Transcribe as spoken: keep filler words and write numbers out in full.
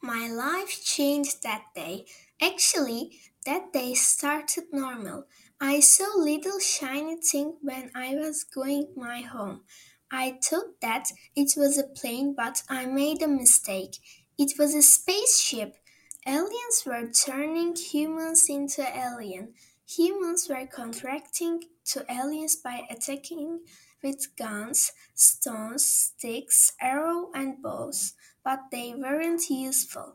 My life changed that day. Actually, that day started normal. I saw little shiny thing when I was going my home. I thought that it was a plane, but I made a mistake. It was a spaceship. Aliens were turning humans into alien. Humans were contracting to aliens by attacking with guns, stones, sticks, arrows, and bows, but they weren't useful.